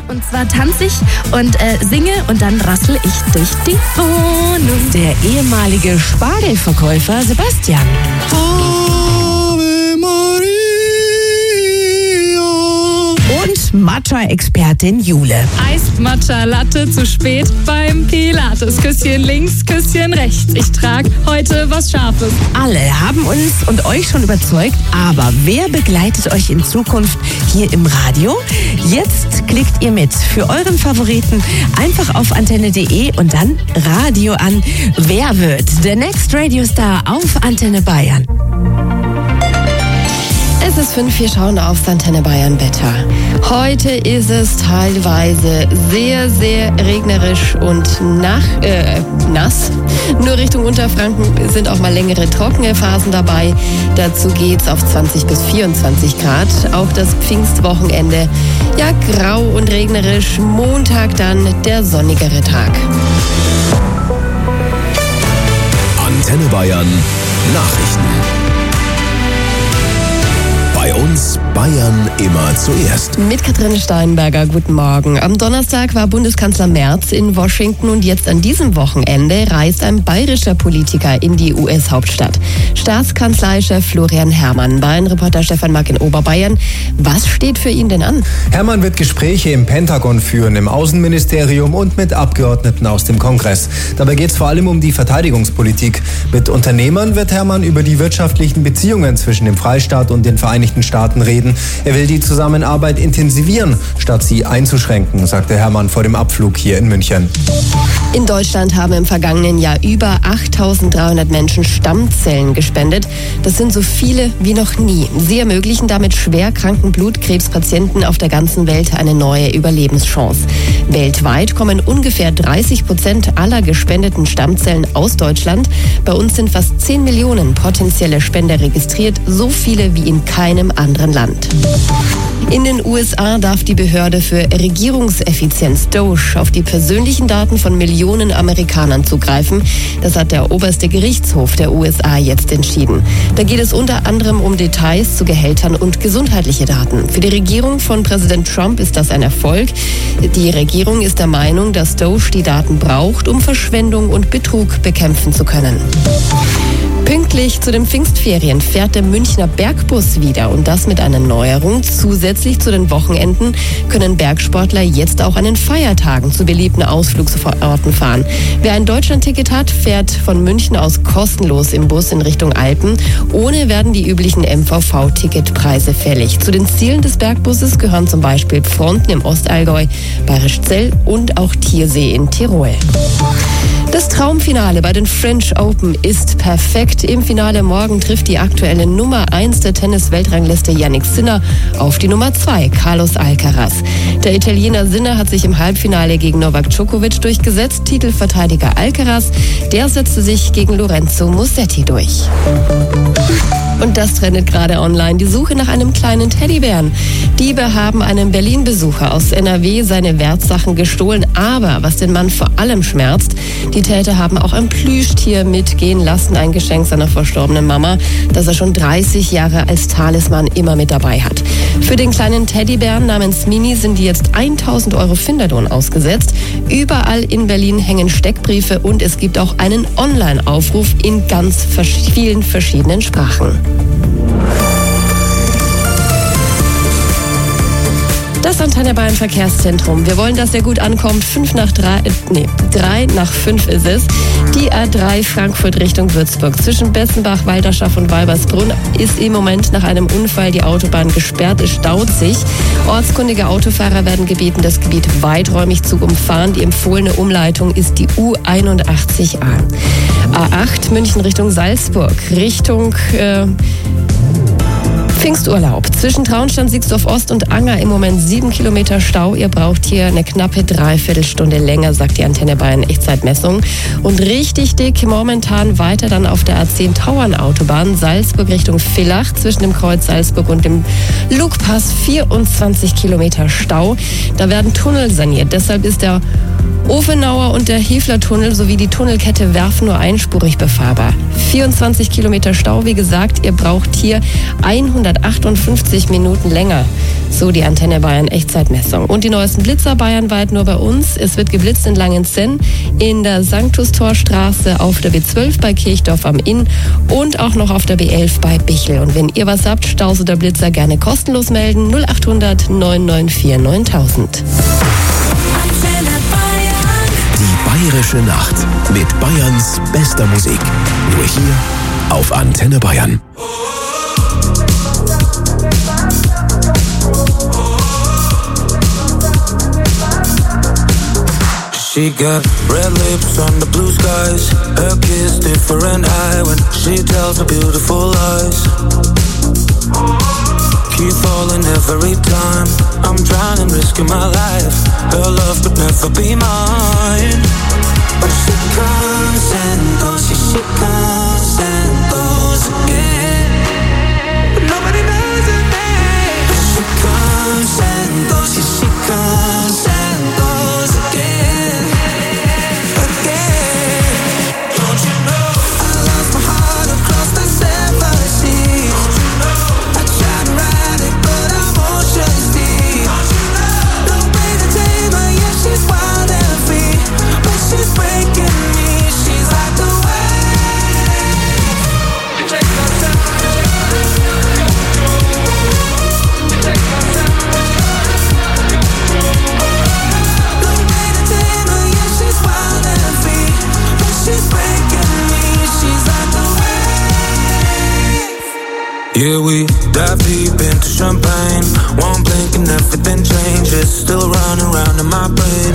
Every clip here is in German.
Und zwar tanze ich und singe und dann rassel ich durch die Wohnung. Der ehemalige Spargelverkäufer Sebastian. Ave Maria. Und Matcha-Expertin Jule. Eist Matcha Latte zu spät beim Pilates. Küsschen links, Küsschen rechts. Ich trage heute was Scharfes. Alle haben uns und euch schon überzeugt, aber wer begleitet euch in Zukunft hier im Radio? Jetzt klickt ihr mit für euren Favoriten einfach auf antenne.de und dann Radio an. Wer wird der Next Radio Star auf Antenne Bayern? Es ist 5, wir schauen aufs Antenne Bayern Wetter. Heute ist es teilweise sehr, sehr regnerisch und nass. Nur Richtung Unterfranken sind auch mal längere trockene Phasen dabei. Dazu geht's auf 20 bis 24 Grad. Auch das Pfingstwochenende, ja, grau und regnerisch. Montag dann der sonnigere Tag. Antenne Bayern Nachrichten. Bei uns Bayern immer zuerst. Mit Katrin Steinberger, guten Morgen. Am Donnerstag war Bundeskanzler Merz in Washington und jetzt an diesem Wochenende reist ein bayerischer Politiker in die US-Hauptstadt. Staatskanzleichef Florian Herrmann. Bayern-Reporter Stefan Mack in Oberbayern. Was steht für ihn denn an? Herrmann wird Gespräche im Pentagon führen, im Außenministerium und mit Abgeordneten aus dem Kongress. Dabei geht es vor allem um die Verteidigungspolitik. Mit Unternehmern wird Herrmann über die wirtschaftlichen Beziehungen zwischen dem Freistaat und den Vereinigten Staaten reden. Er will die Zusammenarbeit intensivieren, statt sie einzuschränken, sagte Herrmann vor dem Abflug hier in München. In Deutschland haben im vergangenen Jahr über 8.300 Menschen Stammzellen gespendet. Das sind so viele wie noch nie. Sie ermöglichen damit schwer kranken Blutkrebspatienten auf der ganzen Welt eine neue Überlebenschance. Weltweit kommen ungefähr 30% aller gespendeten Stammzellen aus Deutschland. Bei uns sind fast 10 Millionen potenzielle Spender registriert, so viele wie in keinem anderen Land. In den USA darf die Behörde für Regierungseffizienz DOGE auf die persönlichen Daten von Millionen Amerikanern zugreifen. Das hat der oberste Gerichtshof der USA jetzt entschieden. Da geht es unter anderem um Details zu Gehältern und gesundheitliche Daten. Für die Regierung von Präsident Trump ist das ein Erfolg. Die Regierung ist der Meinung, dass DOGE die Daten braucht, um Verschwendung und Betrug bekämpfen zu können. Pünktlich zu den Pfingstferien fährt der Münchner Bergbus wieder und das mit einer Neuerung. Zusätzlich zu den Wochenenden können Bergsportler jetzt auch an den Feiertagen zu beliebten Ausflugsorten fahren. Wer ein Deutschlandticket hat, fährt von München aus kostenlos im Bus in Richtung Alpen. Ohne werden die üblichen MVV-Ticketpreise fällig. Zu den Zielen des Bergbusses gehören zum Beispiel Pfronten im Ostallgäu, Bayerisch Zell und auch Tiersee in Tirol. Das Traumfinale bei den French Open ist perfekt. Im Finale morgen trifft die aktuelle Nummer 1 der Tennis-Weltrangliste Jannik Sinner auf die Nummer 2, Carlos Alcaraz. Der Italiener Sinner hat sich im Halbfinale gegen Novak Djokovic durchgesetzt. Titelverteidiger Alcaraz, der setzte sich gegen Lorenzo Musetti durch. Und das trendet gerade online. Die Suche nach einem kleinen Teddybären. Diebe haben einem Berlin-Besucher aus NRW seine Wertsachen gestohlen. Aber was den Mann vor allem schmerzt, die Täter haben auch ein Plüschtier mitgehen lassen, ein Geschenk seiner verstorbenen Mama, das er schon 30 Jahre als Talisman immer mit dabei hat. Für den kleinen Teddybären namens Mini sind die jetzt 1.000 € Finderlohn ausgesetzt. Überall in Berlin hängen Steckbriefe und es gibt auch einen Online-Aufruf in ganz vielen verschiedenen Sprachen. Das Antenne Bayern Verkehrszentrum. Wir wollen, dass er gut ankommt. 3 nach 5 ist es. Die A3 Frankfurt Richtung Würzburg. Zwischen Bessenbach, Walderschaff und Walbersbrunn ist im Moment nach einem Unfall die Autobahn gesperrt. Es staut sich. Ortskundige Autofahrer werden gebeten, das Gebiet weiträumig zu umfahren. Die empfohlene Umleitung ist die U81A. A8 München Richtung Salzburg. Richtung Pfingsturlaub. Zwischen Traunstein, Siegsdorf Ost und Anger im Moment 7 Kilometer Stau. Ihr braucht hier eine knappe Dreiviertelstunde länger, sagt die Antenne Bayern Echtzeitmessung. Und richtig dick momentan weiter dann auf der A10 Tauernautobahn Salzburg Richtung Villach zwischen dem Kreuz Salzburg und dem Lugpass 24 Kilometer Stau. Da werden Tunnel saniert. Deshalb ist der Ofenauer und der Hefler-Tunnel sowie die Tunnelkette Werfen nur einspurig befahrbar. 24 Kilometer Stau, wie gesagt, ihr braucht hier 100 258 Minuten länger. So die Antenne Bayern Echtzeitmessung. Und die neuesten Blitzer bayernweit nur bei uns. Es wird geblitzt in Langenzenn, in der Sanctustorstraße, auf der B12 bei Kirchdorf am Inn und auch noch auf der B11 bei Bichl. Und wenn ihr was habt, Staus oder Blitzer, gerne kostenlos melden. 0800 994 9000. Die Bayerische Nacht mit Bayerns bester Musik. Nur hier auf Antenne Bayern. She got red lips on the blue skies. Her kiss different high when she tells her beautiful lies. Keep falling every time. I'm drowning, risking my life. Her love could never be mine. But she comes and goes, she comes and goes again. But nobody knows her name. But she comes and goes, she comes and goes again. Again. Don't you know? I lost my heart across the 7 seas. Don't you know? I tried to ride it, but I'm ocean deep. Don't you know? No way to tame her, yeah, she's wild and free. But she's breaking me, she's like the wave. You take my time, you take my time. No way to tame her, yeah, she's wild and free. But she's breaking me, she's like the wave. Yeah, we dive deep into champagne. One blink and everything changes. Still running around in my brain.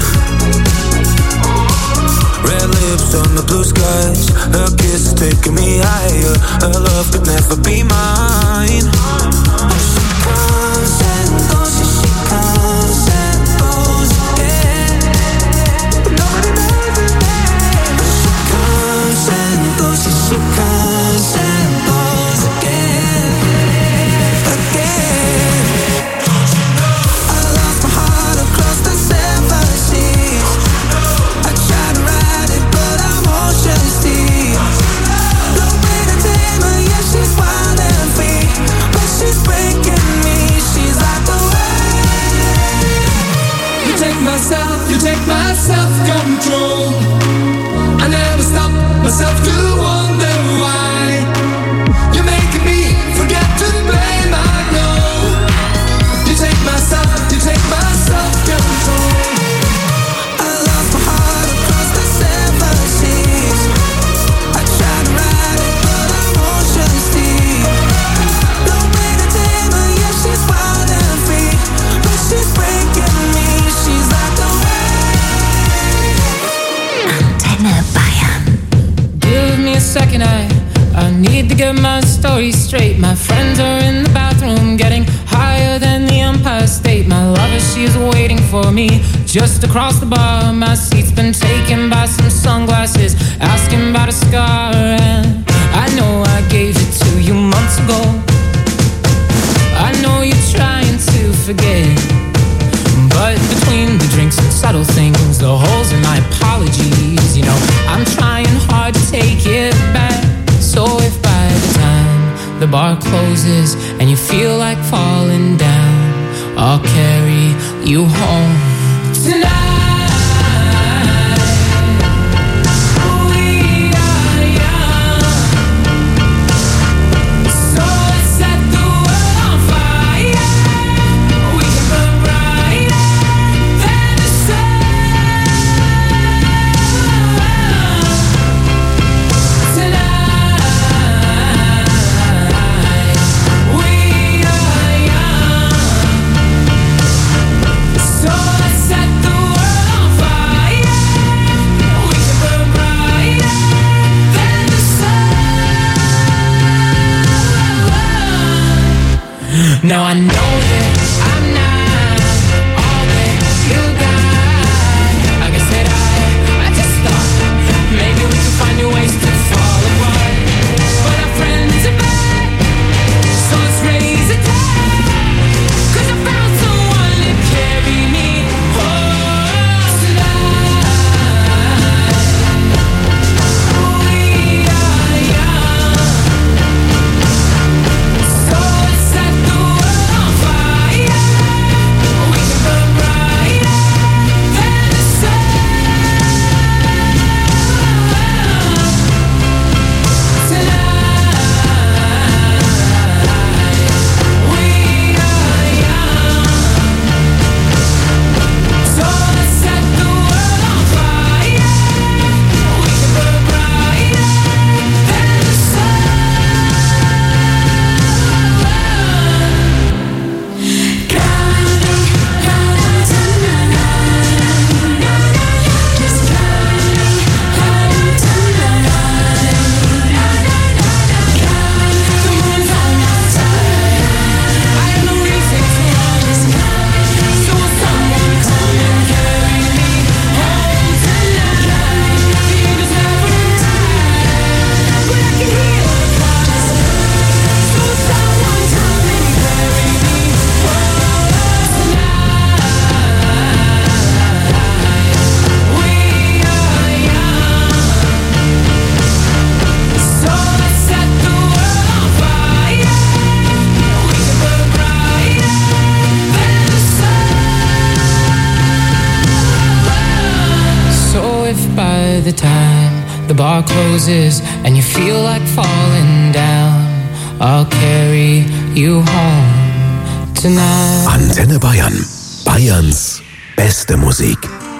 Red lips on the blue skies. Her kiss is taking me higher. Her love could never be mine. She comes and goes, she comes and goes again. But nobody knows her name. She comes and goes, she comes and goes again. Again. Don't you know? I lost my heart across the 7 seas. I tried to ride it, but I'm ocean deep. No way to tame her, yeah, she's wild and free. But she's breaking me, she's like the wave. You take my self-control. I never stop myself to wonder why. You're making me forget to blame, I know. You take my self-control. I lost my heart across the 7 seas. I tried to ride it, but I'm ocean deep. No way to tame her, yeah, she's wild and free. But she's breaking me, she's like the wave. Antenne Bayern. Give me a second, I need to get my story straight. My friends are in the bathroom getting higher than the Empire State. My lover, she's waiting for me just across the bar. My seat's been taken by some sunglasses, asking about a scar. And I know I gave it to you months ago. I know you're trying to forget, but between the drinks and subtle things, the holes in my apologies, you know, I'm trying hard to take it back. So if by the time the bar closes and you feel like falling down, I'll carry you home tonight. So let's set the world the bar closes and you feel like falling down, I'll carry you home tonight. Antenne Bayern. Bayerns beste Musik.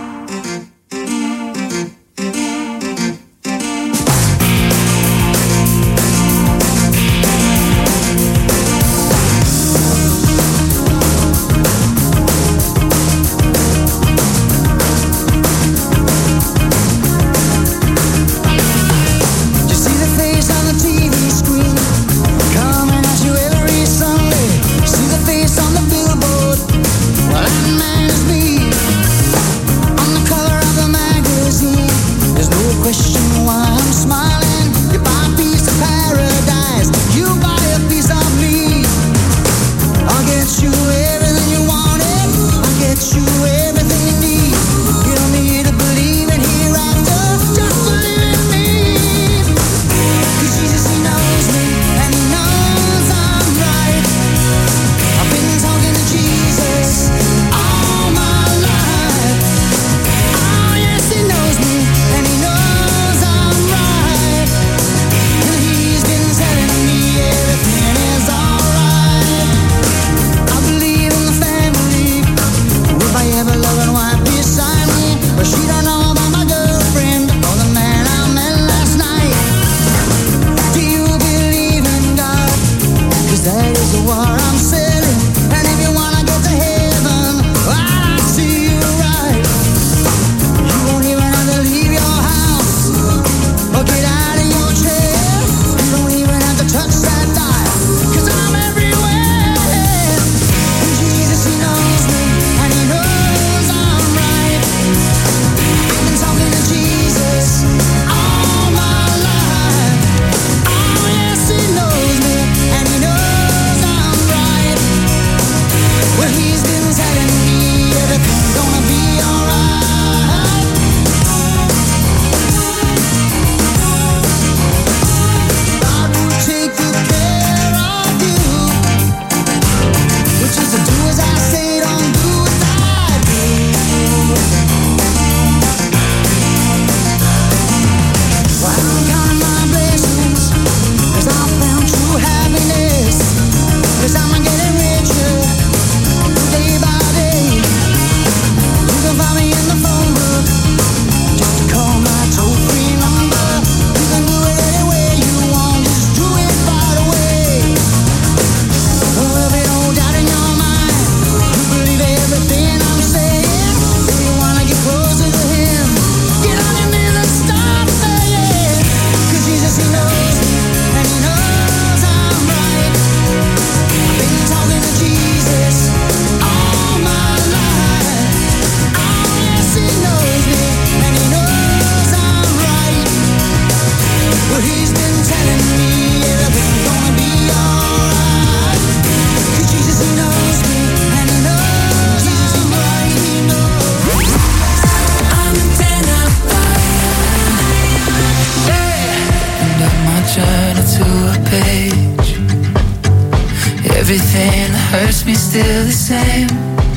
Everything that hurts me still the same.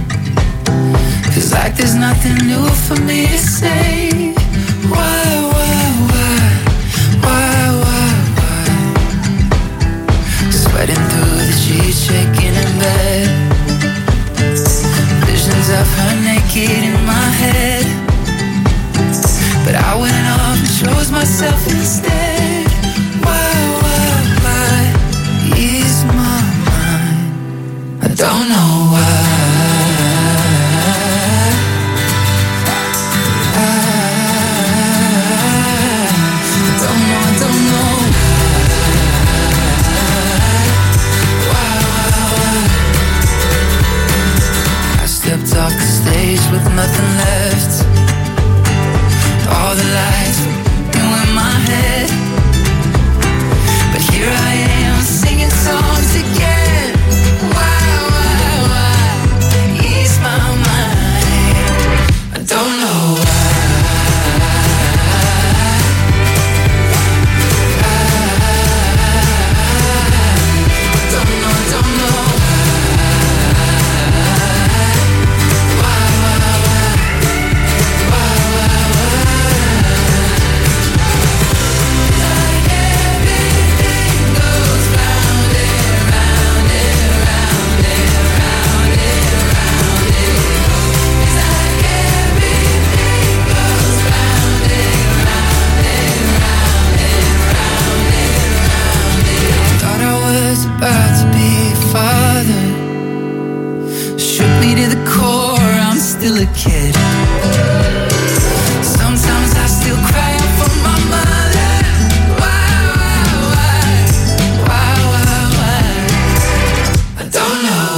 Feels like there's nothing new for me to say. Why? Sweating through the sheets, shaking in bed. Visions of her naked in my head. But I went off and chose myself instead. Why? Ease my mind. I don't know why. I don't know. I stepped off the stage with nothing left. All the lights were in my head. But here I am singing songs again. Why? Ease my mind. I don't know why. still a kid. Sometimes I still cry out for my mother. Why? I don't know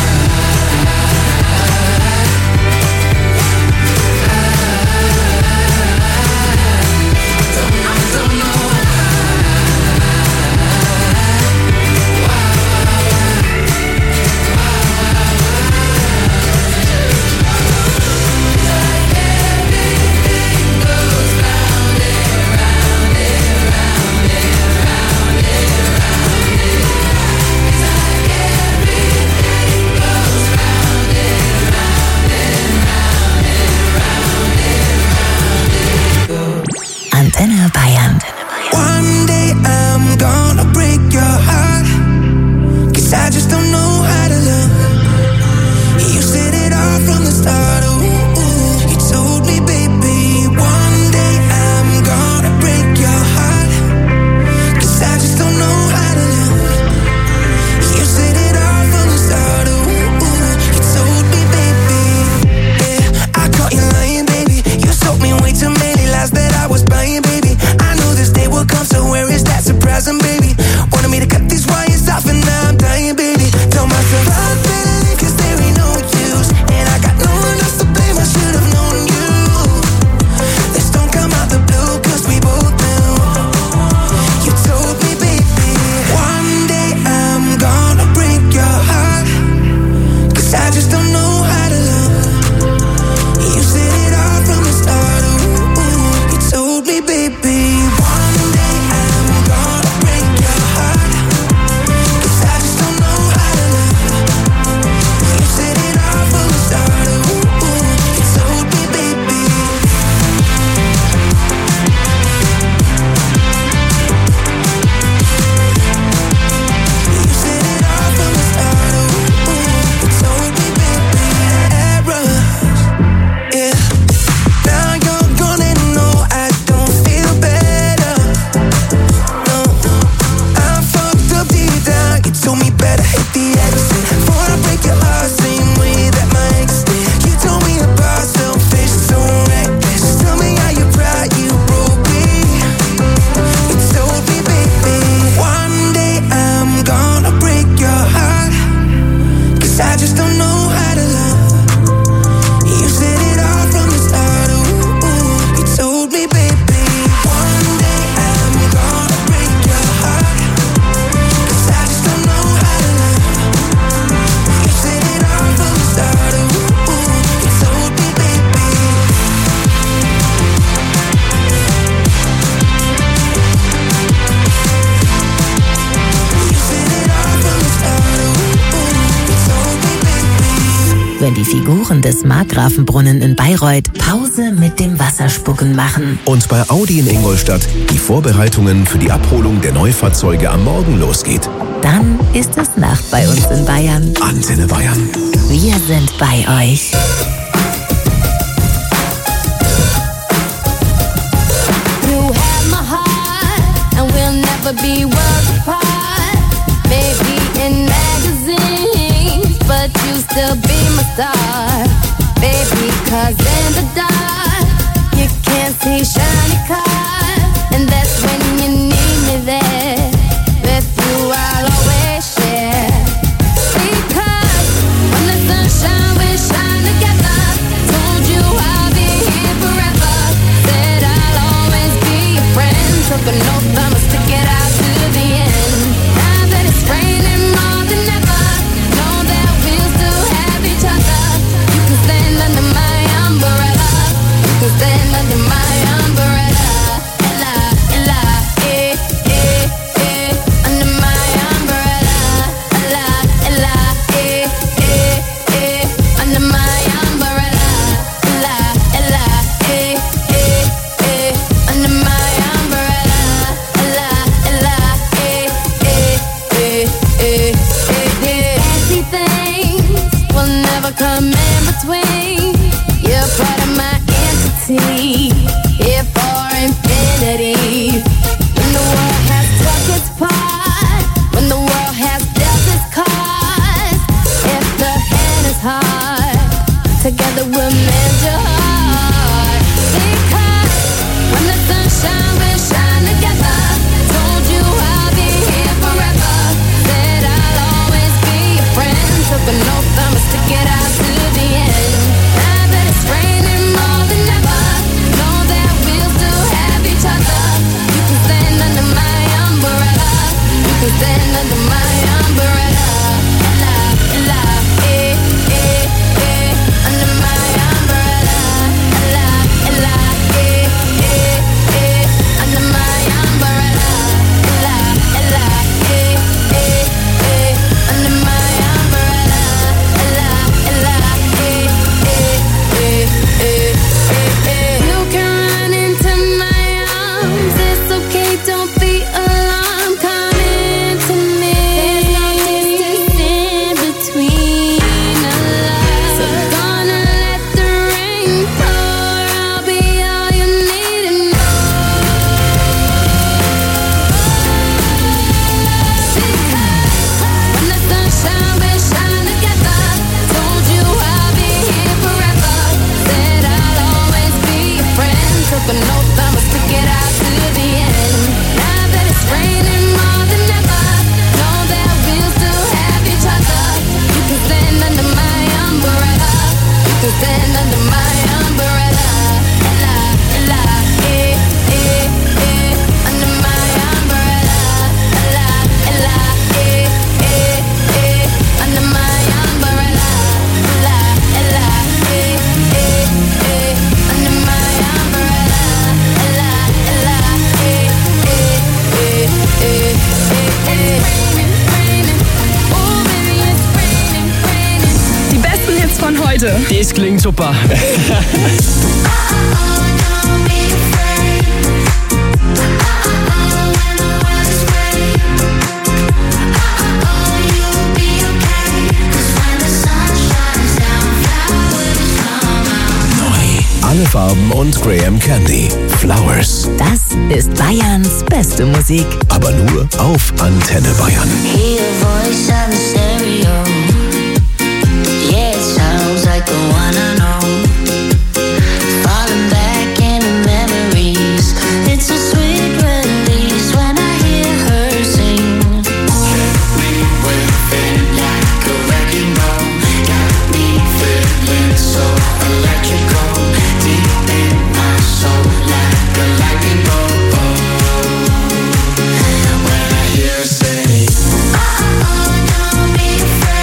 Antenne Bayern. One day I'm gonna break your heart, 'cause I just don't know how to love. You said it all from the start. Ooh, you told me, baby, one day I'm gonna break your heart, 'cause I just don't know how to love. You said it all from the start. Ooh, you told me, baby. Yeah, I caught you lying, baby. You told me way too many lies that I was buying, baby. I knew this day would come, so where is that surprising, baby? Wanted me to cut these wires off and now I'm dying, baby. Told myself I'd better leave 'cause there ain't no use, and I got no one else to blame, I should have known you. This don't come out the blue 'cause we both knew. You told me, baby, one day I'm gonna break your heart, 'cause I just don't know how to love. You said it all from the start. Ooh, you told me, baby, one day I'm gonna break your heart, 'cause I just don't know how to love. You said it all from the start. Ooh, you told me, baby. You said it all from the start. Ooh, you told me, baby. Errors, yeah. Now you're gone and no, I don't feel better. No, I'm fucked up deep down. You told me better hit the exit before I break your heart, same way that my ex did. You told me about selfish, so reckless. Tell me how you proud you broke me. You told me, baby, one day I'm gonna break your heart, 'cause I just don't know how to love. You said it all from the start. Ooh, you told me, baby, one day I'm gonna break your heart, 'cause I just don't know how to love. You said it all from the start. Ooh, you told me, baby. You said it all from the start. Ooh, you told me, baby. Wenn die Figuren des Markgrafenbrunnen in Bayreuth Pause mit dem Wasserspucken machen. Und bei Audi in Ingolstadt die Vorbereitungen für die Abholung der Neufahrzeuge am Morgen losgeht. Dann ist es Nacht bei uns in Bayern. Antenne Bayern. Wir sind bei euch. You have my heart, and we'll never be worlds apart. Maybe in magazines, but you still be my star. Baby, 'cause in the dark, you can't see shiny cars, and that's when you need me there. With you I'll always share. Because when the sunshine, we shine together. and your heart. Because when the sunshine will shine together, told you I'll be here forever. Said I'll always be your friend. Took an oath I'ma stick it out to the end. Now that it's raining more than ever, know that we'll still have each other. You can stand under my umbrella. You can stand under my umbrella. Ella, Ella, under my umbrella. Ella, Ella, under my umbrella. Ella, Ella, under my umbrella. Ella, Ella, you can run into my arms. It's okay, don't be alarmed. Come into me. There's no distance in between us. So gonna let the rain pour. I'll be all you need and when the sunshine will shine together, told you I'll be here forever. Said I'll always be your friend. Took an oath I'ma stick it out to the end. Now that it's raining more than ever, know that we'll still have each other. You can stand under my umbrella. You can stand under my umbrella. Ella, Ella, under my umbrella. Ella, Ella, under my umbrella. Ella, Ella, under my umbrella. Ella, Ella, raining, oh baby it's raining. Die besten Hits von heute. Das klingt super. Alle Farben und Graham Candy. Flowers. Das ist Bayerns beste Musik. Aber nur auf Antenne Bayern. Hear a voice on the stereo. Yeah, it sounds like the one I know. Falling back into memories. It's a sweet release when I hear her sing. Me with it like a wrecking ball. Got me feeling so electrical. Deep in my soul like a lightning bolt. When I hear her say, oh, don't be afraid.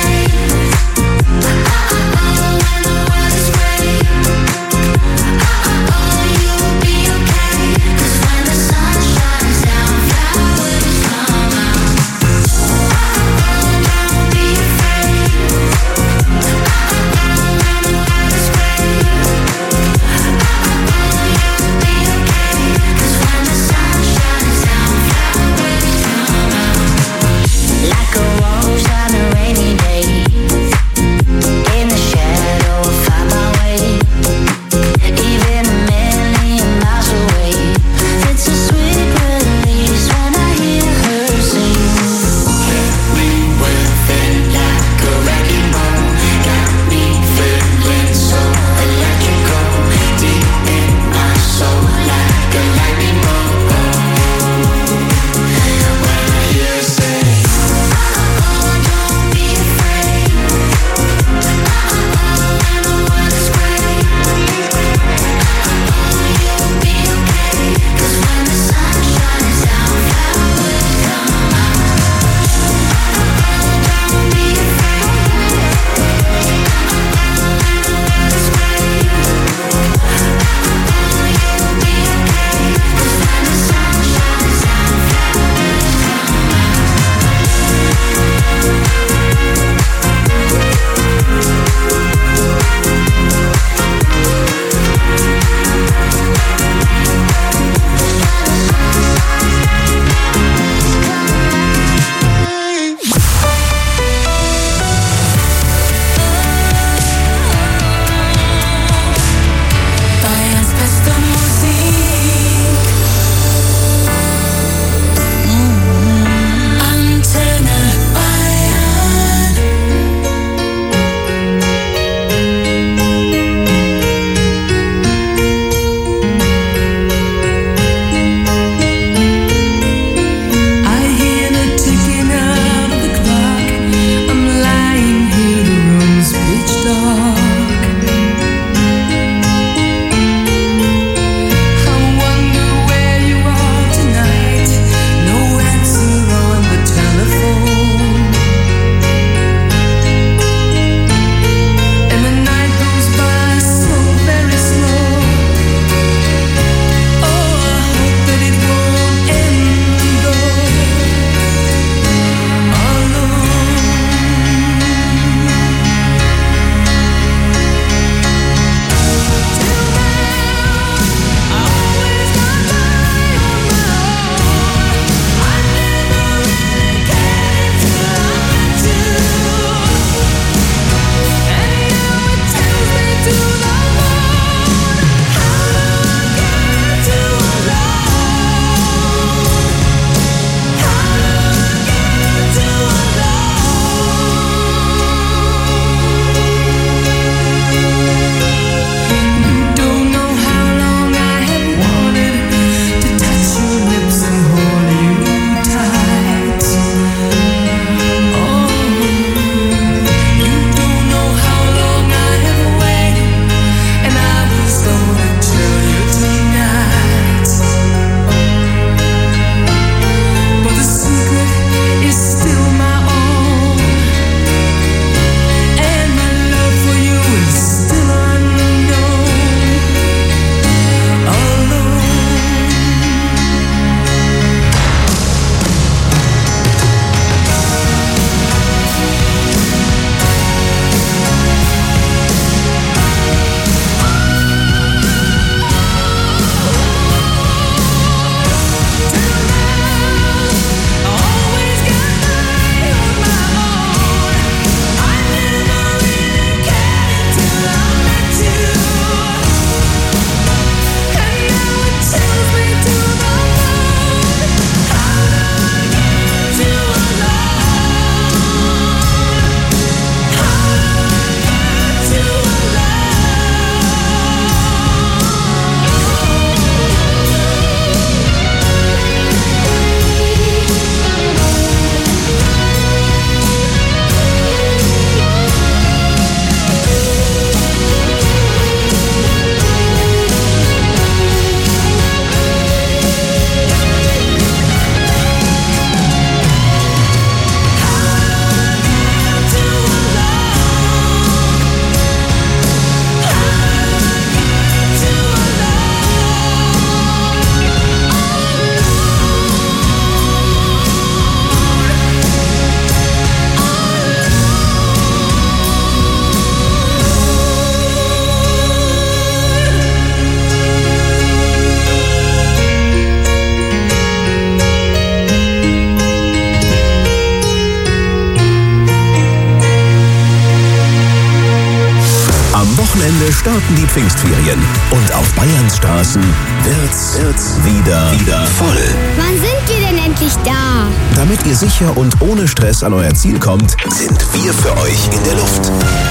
starten die Pfingstferien und auf Bayerns Straßen wird's wieder voll. Wann sind wir denn endlich da? Damit ihr sicher und ohne Stress an euer Ziel kommt, sind wir für euch in der Luft.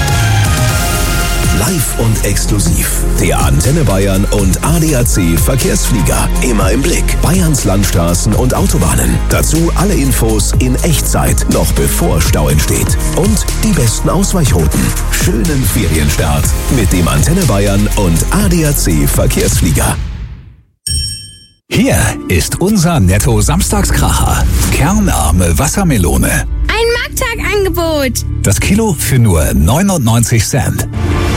Live und exklusiv. Der Antenne Bayern und ADAC Verkehrsflieger. Immer im Blick. Bayerns Landstraßen und Autobahnen. Dazu alle Infos in Echtzeit, noch bevor Stau entsteht. Und die besten Ausweichrouten. Schönen Ferienstart mit dem Antenne Bayern und ADAC Verkehrsflieger. Hier ist unser Netto-Samstagskracher. Kernarme Wassermelone. Ein Markttagangebot. Das Kilo für nur 99 Cent.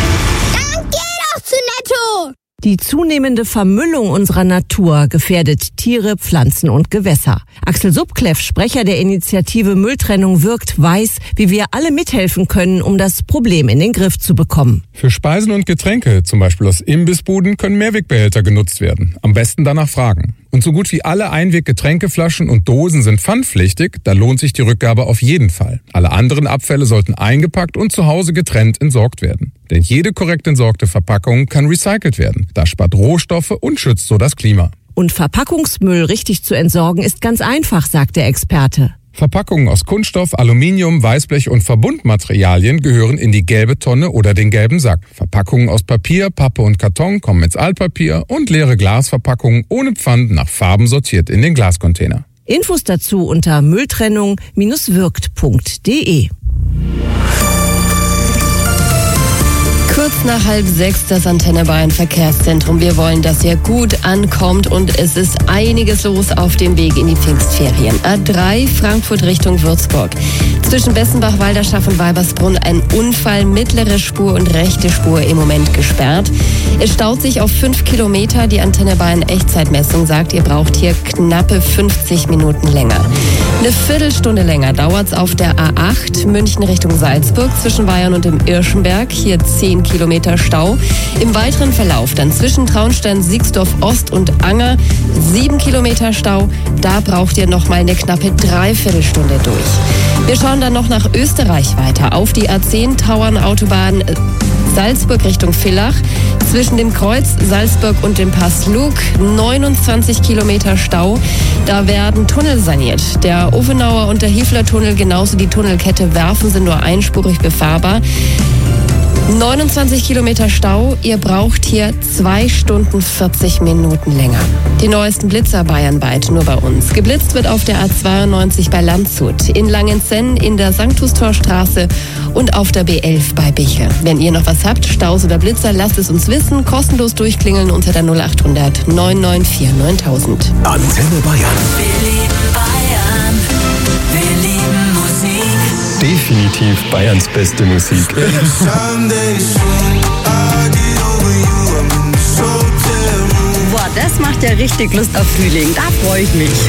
Zu Netto! Die zunehmende Vermüllung unserer Natur gefährdet Tiere, Pflanzen und Gewässer. Axel Subkleff, Sprecher der Initiative Mülltrennung wirkt, weiß, wie wir alle mithelfen können, um das Problem in den Griff zu bekommen. Für Speisen und Getränke, zum Beispiel aus Imbissbuden, können Mehrwegbehälter genutzt werden. Am besten danach fragen. Und so gut wie alle Einweg-Getränkeflaschen und Dosen sind pfandpflichtig, da lohnt sich die Rückgabe auf jeden Fall. Alle anderen Abfälle sollten eingepackt und zu Hause getrennt entsorgt werden. Denn jede korrekt entsorgte Verpackung kann recycelt werden. Das spart Rohstoffe und schützt so das Klima. Und Verpackungsmüll richtig zu entsorgen ist ganz einfach, sagt der Experte. Verpackungen aus Kunststoff, Aluminium, Weißblech und Verbundmaterialien gehören in die gelbe Tonne oder den gelben Sack. Verpackungen aus Papier, Pappe und Karton kommen ins Altpapier und leere Glasverpackungen ohne Pfand nach Farben sortiert in den Glascontainer. Infos dazu unter mülltrennung-wirkt.de. Kurz nach 5:30 das Antenne Bayern Verkehrszentrum. Wir wollen, dass ihr gut ankommt und es ist einiges los auf dem Weg in die Pfingstferien. A3 Frankfurt Richtung Würzburg. Zwischen Bessenbach, Walderschaff und Weibersbrunn ein Unfall, mittlere Spur und rechte Spur im Moment gesperrt. Es staut sich auf 5 Kilometer. Die Antenne Bayern Echtzeitmessung sagt, ihr braucht hier knappe 50 Minuten länger. Eine Viertelstunde länger dauert es auf der A8 München Richtung Salzburg zwischen Bayern und dem Irschenberg. Hier 10 Kilometer Stau. Im weiteren Verlauf dann zwischen Traunstein, Siegsdorf Ost und Anger 7 Kilometer Stau. Da braucht ihr noch mal eine knappe Dreiviertelstunde durch. Wir schauen dann noch nach Österreich weiter. Auf die A10 Tauernautobahn Salzburg Richtung Villach. Zwischen dem Kreuz Salzburg und dem Pass Lug 29 Kilometer Stau. Da werden Tunnel saniert. Der Ofenauer und der Hiefler-Tunnel, genauso die Tunnelkette Werfen, sind nur einspurig befahrbar. 29 Kilometer Stau, ihr braucht hier 2 Stunden 40 Minuten länger. Die neuesten Blitzer bayernweit, nur bei uns. Geblitzt wird auf der A92 bei Landshut, in Langenzenn, in der Sanctustorstraße und auf der B11 bei Bichl. Wenn ihr noch was habt, Staus oder Blitzer, lasst es uns wissen. Kostenlos durchklingeln unter der 0800 994 9000. Antenne Bayern. Wir lieben Bayern, wir lieben Musik. Definitiv Bayerns beste Musik. Boah, das macht ja richtig Lust auf Frühling. Da freue ich mich.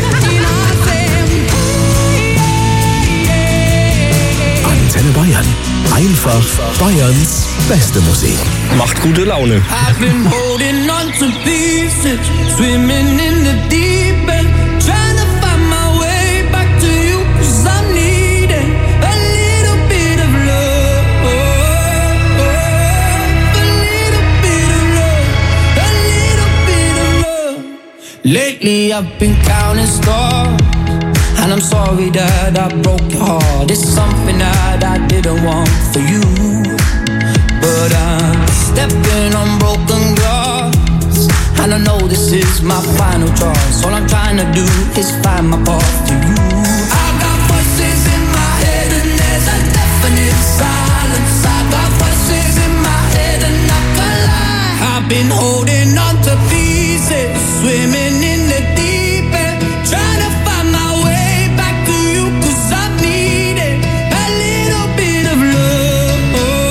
Antenne Bayern. Einfach Bayerns beste Musik. Macht gute Laune. I've been holding on to pieces, swimming in the deep end, trying to find my way back to you, 'cause I'm needing a little bit of love, a little bit of love, a little bit of love. Lately I've been counting stars, and I'm sorry that I broke your heart. It's something that I didn't want for you, but I'm stepping on broken glass, and I know this is my final choice. All I'm trying to do is find my path to you. I've got voices in my head and there's a definite silence. I've got voices in my head and I can't lie. I've been holding on to pieces, swimming in the deep end, trying to find my way back to you, 'cause I'm needing a little bit of love,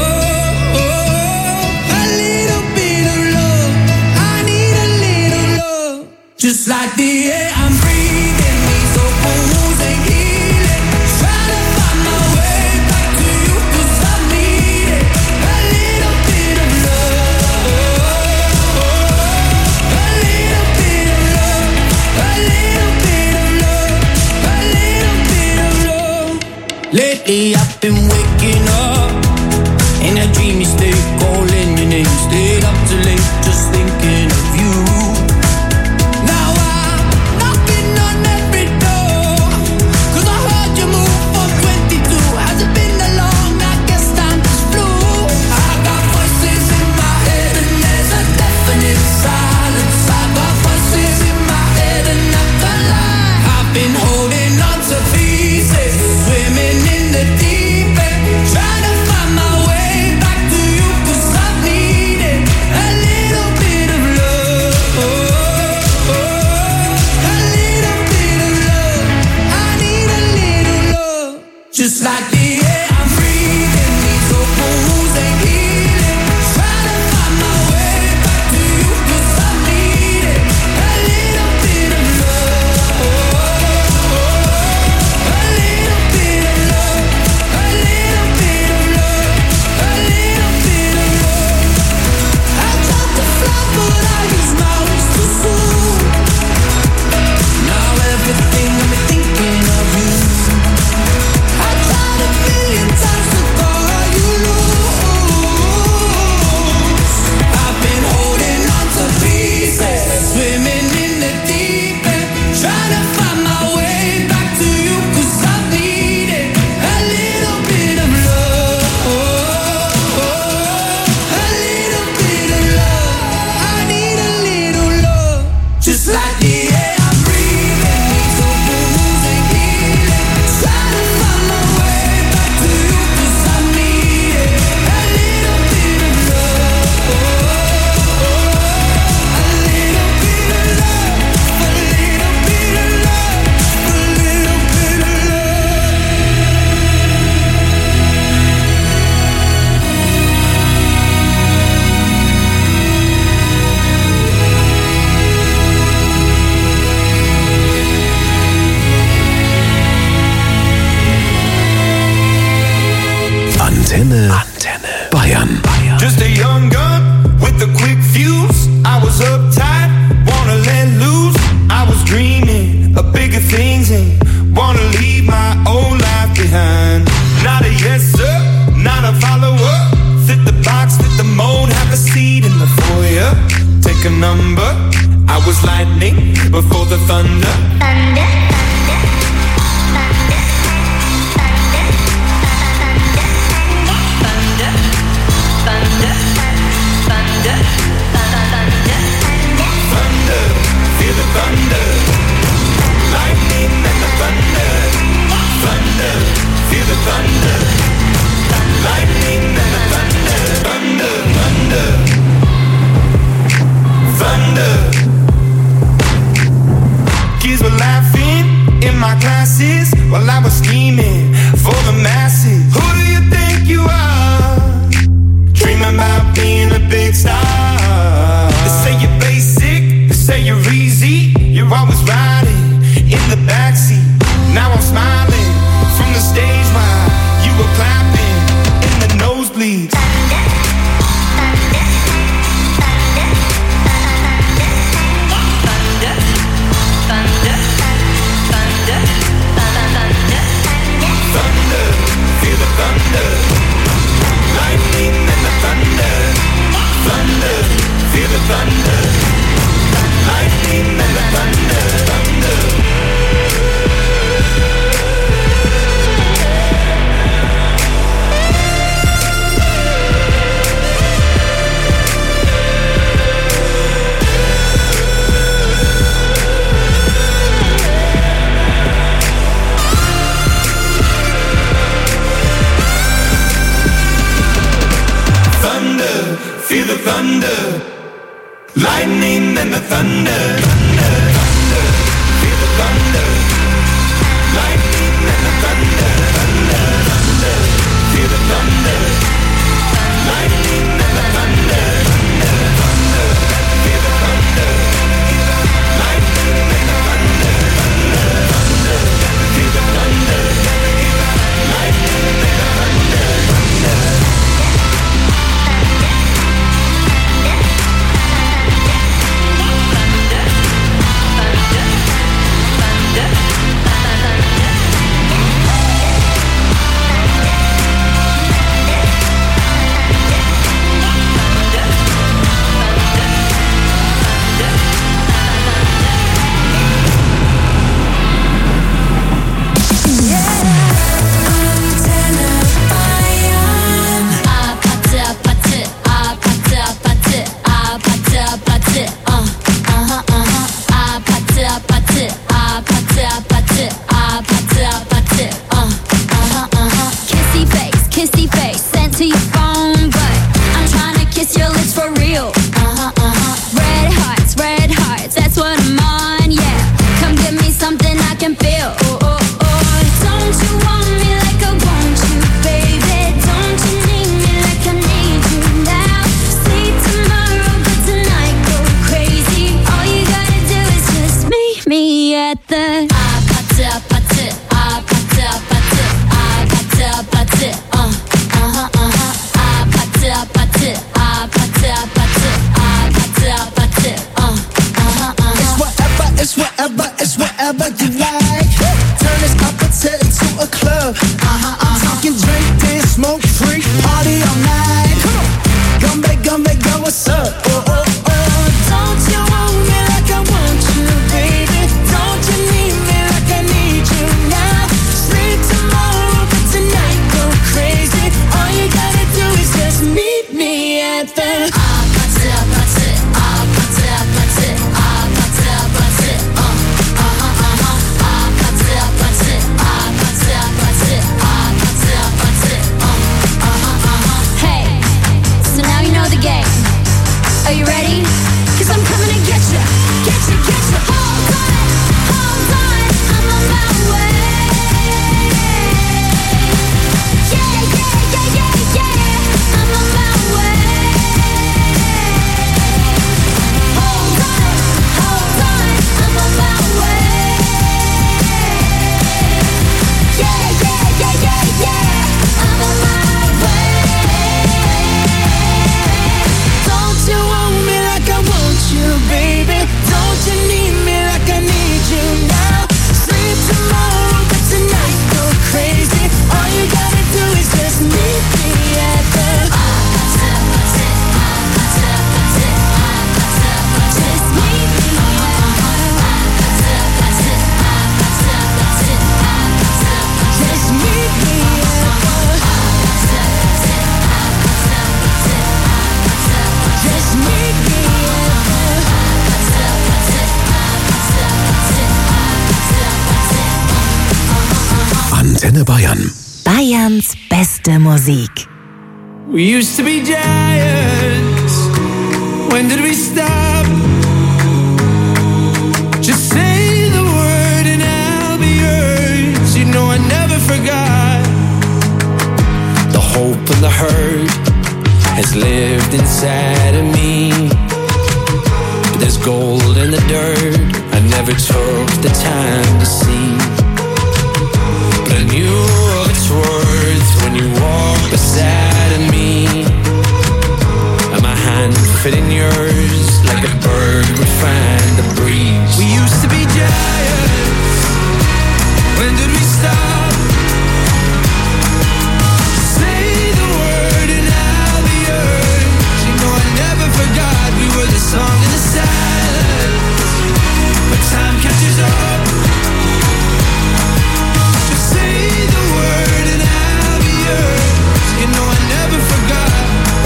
a little bit of love. I need a little love, just like the air I'm breathing, these open wounds ain't healing. Trying to find my way back to you, 'cause I'm needing a little bit of love, a little bit of love, a little bit of love, a little bit of love. Lately I've been waking up in a dreamy state, calling your name, stayed number. I was lightning before the thunder. Thunder. Feel the thunder, lightning and the thunder. Thunder, feel the thunder, lightning and the thunder. Thunder, thunder, thunder. Kids were laughing in my classes while I was scheming for the masses. Who do you think you are? Dreaming about being a big star. They say you're basic, they say you're easy. You're always riding in the backseat. Now I'm smiling from the stage while you were clapping in the nosebleeds. Thunder, feel the thunder, lightning and the thunder. Thunder, feel the thunder, lightning and the thunder. Thunder. Feel the thunder, lightning and the thunder. Thunder, thunder, feel the thunder, lightning and the thunder. Thunder, thunder, feel the thunder, lightning and the thunder. Thunder, thunder, feel the thunder, lightning and the thunder. Thunder, thunder, feel the thunder, lightning and the thunder. Kissy face, sent to your phone, but I'm trying to kiss your lips for real. Red hearts, that's what I'm on, yeah. Come give me something I can feel. Oh, oh, oh. Don't you want me like I want you, baby? Don't you need me like I need you now? Sleep tomorrow, but tonight go crazy. All you gotta do is just meet me at the It's whatever you like. Turn this appetite into a club. I'm talking drink, dance, smoke, free, party all night. Come back, go, what's up? Oh, oh, oh. Don't you want me like I want you, baby? Don't you need me like I need you now? Sleep tomorrow, but tonight go crazy. All you gotta do is just meet me at the Bayern. Bayerns beste Musik. We used to be giants. When did we stop? Just say the word and I'll be yours. You know I never forgot. The hope and the hurt has lived inside of me. But there's gold in the dirt I never took the time to see. But I knew of its worth when you walked beside of me. And my hand fit in yours like a bird would find the breeze. We used to be giants. When did we stop? Say the word and I'll be yours. You know I never forgot we were the song in the silence. But time catches up. Just say the word and I'll be yours. You know I never forgot.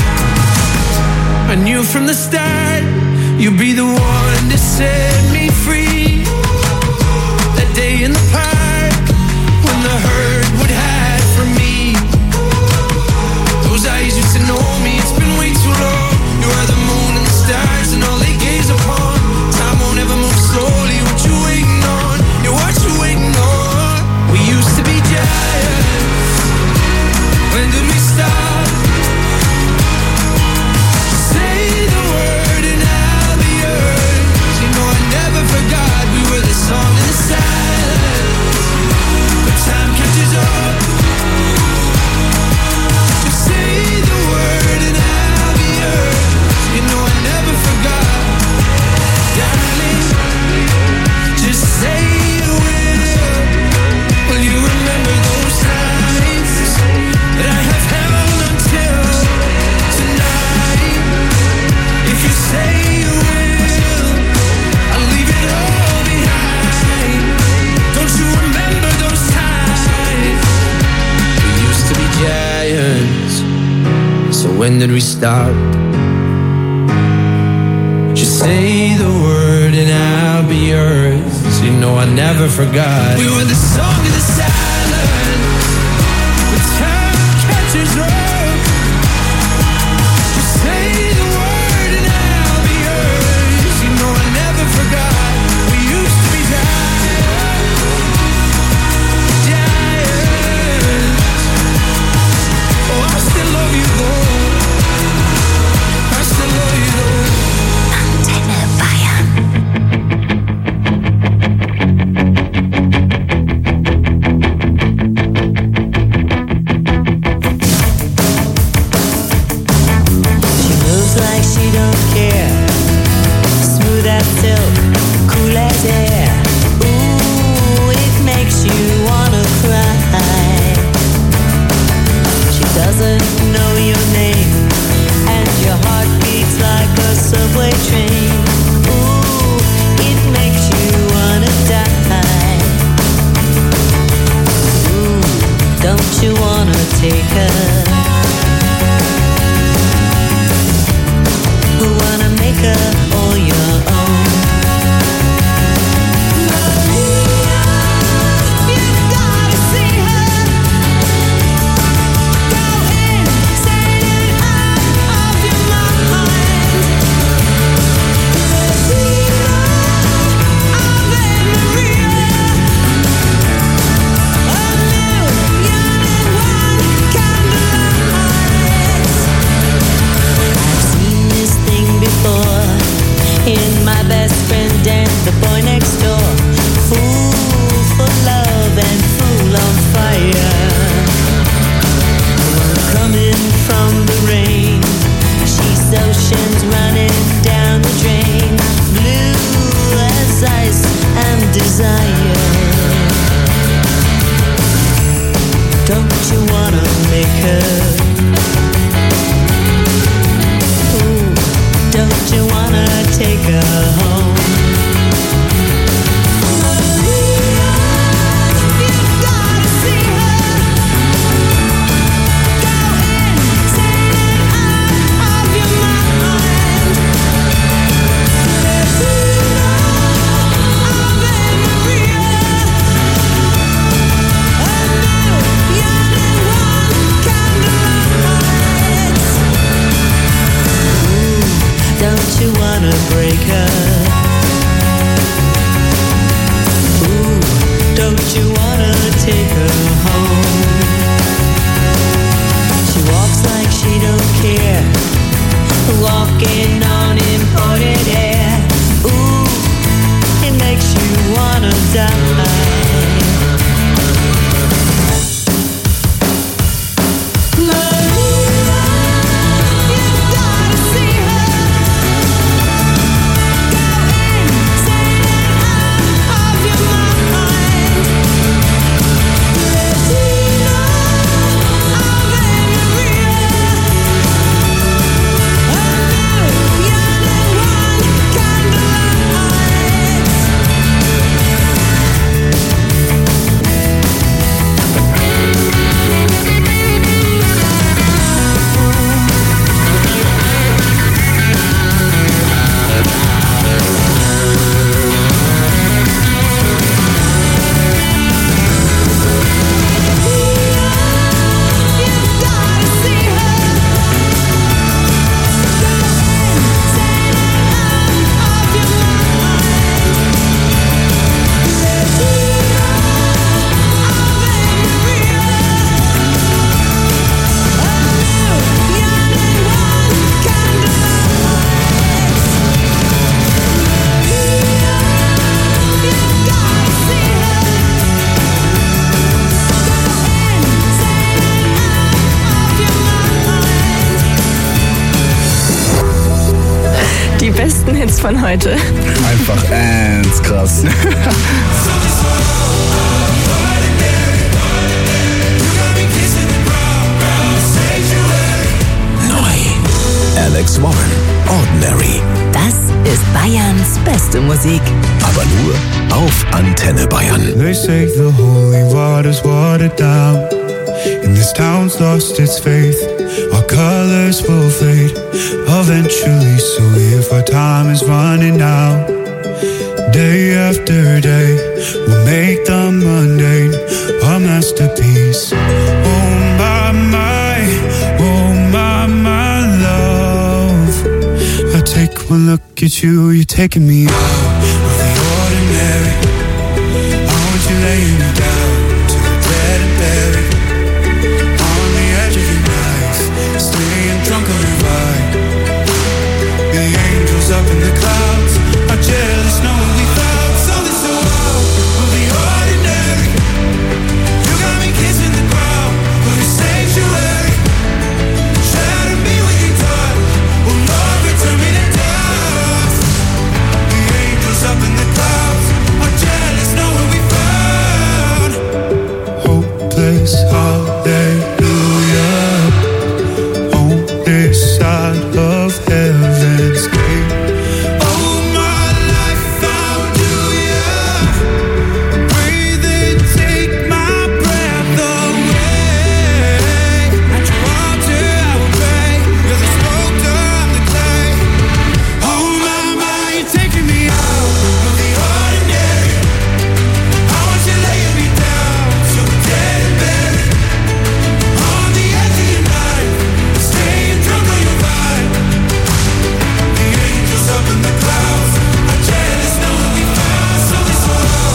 I knew from the start you'd be the one to set me free. That day in the park when the herd would hide from me. Those eyes used to know me, it's been way too long. You are the moon and the stars and all they gaze upon. Time won't ever move slowly, what you waiting on? Yeah, what you waiting on? We used to be giants. When did we stop? Say the word and I'll be yours. You know I never forgot we were the song in the silence. But time catches up. Just say the word and I'll be yours. You know I never forgot. Darling, just say you will. Will you remember those times that I have held until tonight? If you say you will, I'll leave it all behind. Don't you remember those times? We used to be giants. So when did we stop? Just say the word and I'll be yours. You know I never forgot. We were the song of the silence. But time catches up. Just say the word and I'll be yours. You know I never forgot. We used to be giants. Giants. Oh, I still love you though. I still love you though. Antenne Bayern. She moves like she don't care. Smooth as silk, cool as air. Ooh, it makes you wanna cry. She doesn't know your name, and your heart beats like a subway train. Ooh, it makes you wanna die. Ooh, don't you wanna take her? Who wanna make her all your own? You gotta see her. Go insane and out of your mind. Ave Maria. A million and one candlelights. I've seen this thing before in my best friend and the boy next door. Fool for love and fool on fire. Coming from the rain, she's oceans running down the drain. Blue as ice and desire. Don't you wanna make her? Ooh, don't you wanna take her home? You gotta see her. Go insane and out of your mind. Ave Maria. A wanna break her? Ooh, don't you wanna take her home? She walks like she don't care, walking on imported air. Ooh, it makes you wanna die. Die besten Hits von heute. Einfach ernst krass. Alex Warren, Ordinary. Das ist Bayerns beste Musik. Aber nur auf Antenne Bayern. They say the holy water's watered down, and this town's lost its faith. Our colors will fade eventually, so if our time is running out, day after day, we'll make the mundane a masterpiece. Oh my love, I take one look at you, you're taking me out of the ordinary. I want you laying me down to the dead and buried, on the edge of your knife, staying drunk on your ride. The angels up in the clouds are jealous knowing we found something so out of the ordinary. You got me kissing the ground of your sanctuary. Shatter me with your touch, oh Lord, return me to dust. The angels up in the clouds are jealous knowing we found hopeless hallelujah on this side of heaven's gate. Oh, my life found you, yeah. Breathe and take my breath away. At your altar I will pray. You're the sculptor, I'm the clay. Oh, my, you're taking me out of the ordinary. I want you laying me down so dead and buried, on the edge of your knife, staying drunk on your vibe. The angels up in the clouds are jealous knowing we found something so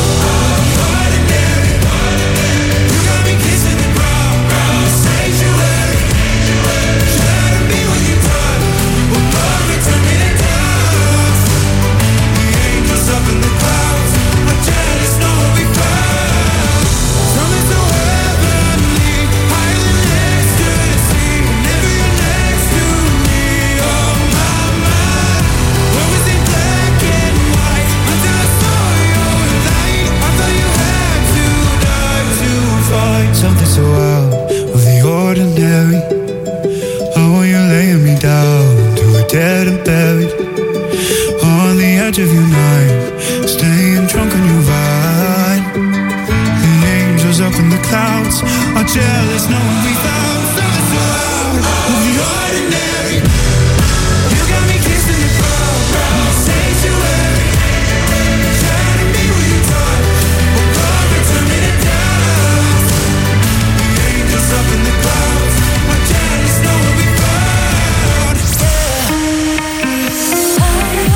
ordinary. You got me kissing the ground, sanctuary. Shatter me with your touch, oh Lord, return me to dust. The angels up in the clouds are jealous knowing we found something so heavenly, higher than ecstasy. Whenever you're next to me, oh my, what was in black and white until I saw your light? I thought you had to die to find something so out of the ordinary. Oh, you're laying me down to a dead and buried, on the edge of your knife, staying drunk on your vine. The angels up in the clouds are jealous knowing we found something so out of the ordinary. You got me kissing the ground, sanctuary. Shatter me with your touch, oh God, return me to dust. The angels up in the clouds are jealous knowing we found.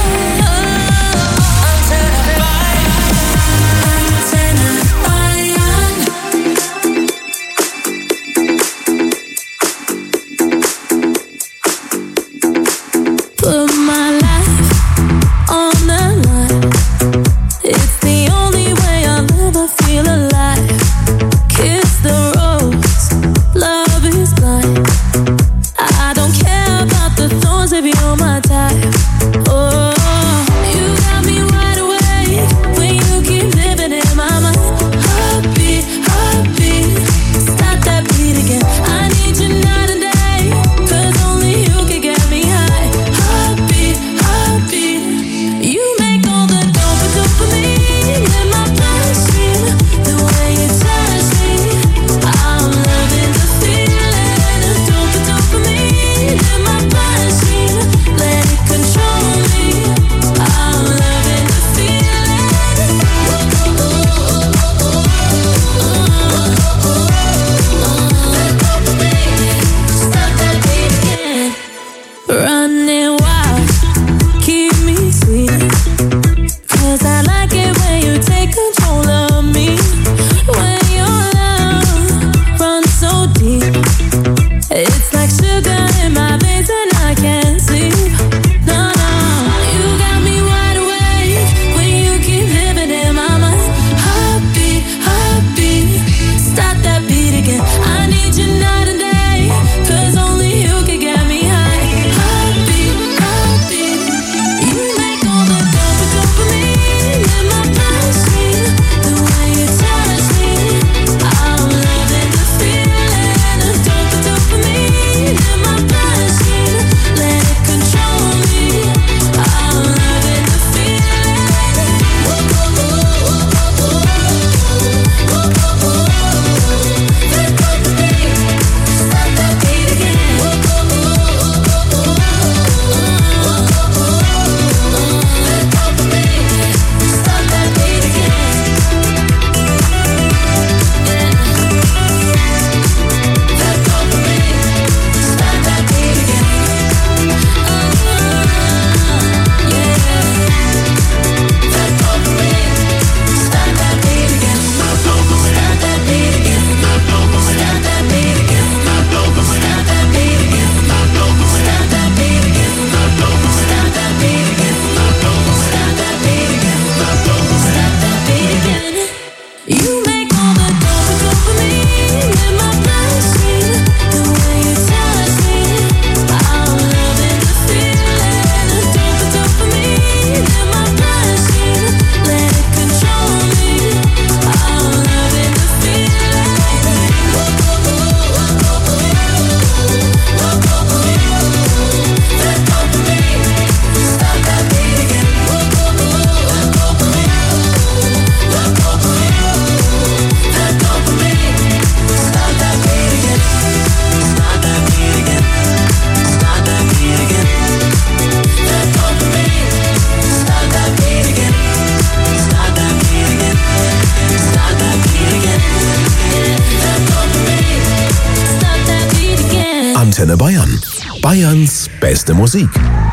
Antenne Bayern. Bayerns beste Musik.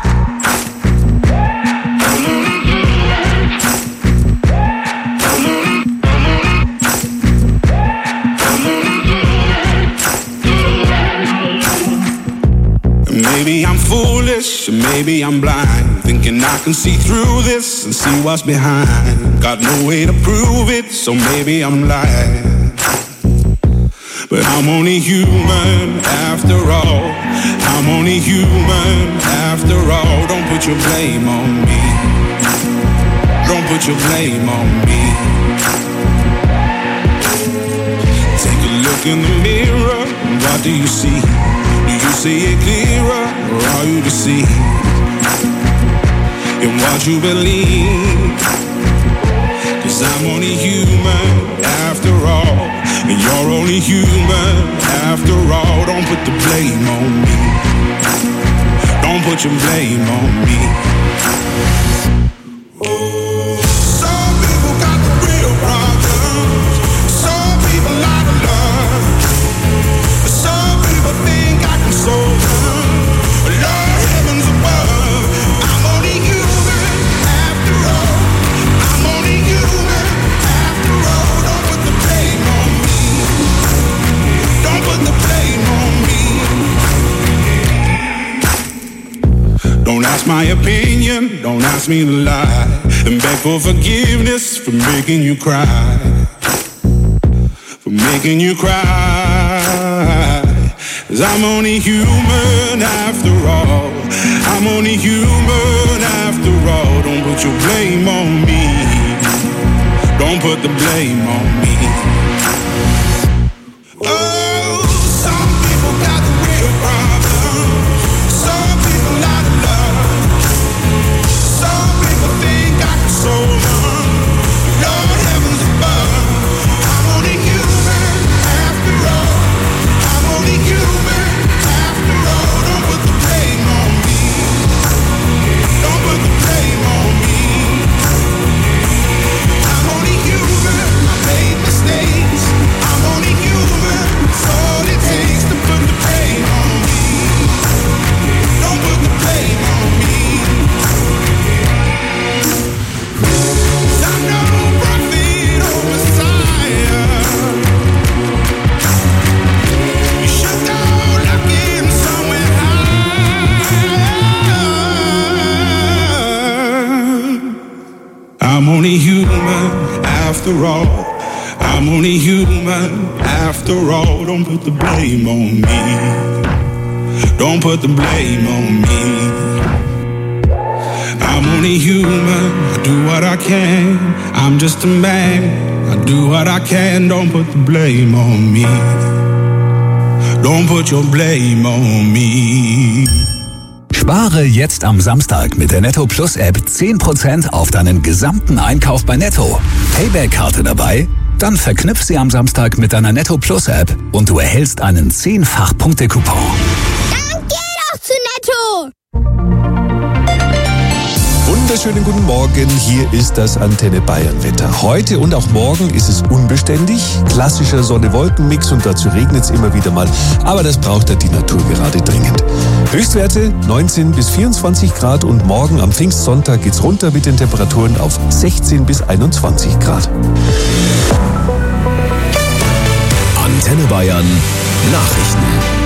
Maybe I'm foolish, maybe I'm blind, thinking I can see through this and see what's behind. Got no way to prove it, so maybe I'm lying. But I'm only human after all. I'm only human after all. Don't put your blame on me. Don't put your blame on me. Take a look in the mirror, what do you see? Do you see it clearer, or are you deceived in what you believe? 'Cause I'm only human after all, and you're only human after all. Don't put the blame on me. Don't put your blame on me. Some people got the real problems. Some people out of love. Some people think I can solve them. Lord, heavens above. I'm only human after all. I'm only human after all. Don't put the blame on me. Don't put the blame on me. Don't ask my opinion, don't ask me to lie, and beg for forgiveness for making you cry. For making you cry. 'Cause I'm only human after all. I'm only human after all. Don't put your blame on me. Don't put the blame on me. Oh, some people got the real problems. Some people out of love. Some people think I can solve them. Lord, heavens above. I'm only human after all. I'm only human after all. Don't put the blame on me. Don't put the blame on me. I'm only human. I made mistakes. I'm only human. It's all it takes to put the blame on me. Don't put the blame on me. 'Cause I'm no prophet or Messiah. You should go looking somewhere high. I'm only human after all. I'm only human after all. Don't put the blame on me. Don't put the blame on me. I'm only human. I do what I can. I'm just a man. I do what I can. Don't put the blame on me. Don't put your blame on me. Spare jetzt am Samstag mit der Netto Plus App 10% auf deinen gesamten Einkauf bei Netto. Payback-Karte dabei? Dann verknüpf sie am Samstag mit deiner Netto Plus App und du erhältst einen 10-fach-Punkte-Coupon. Dann geh doch zu Netto! Wunderschönen guten Morgen, hier ist das Antenne Bayern Wetter. Heute und auch morgen ist es unbeständig, klassischer Sonne-Wolken-Mix und dazu regnet es immer wieder mal, aber das braucht ja die Natur gerade dringend. Höchstwerte 19 bis 24 Grad und morgen am Pfingstsonntag geht's runter mit den Temperaturen auf 16 bis 21 Grad. Antenne Bayern Nachrichten.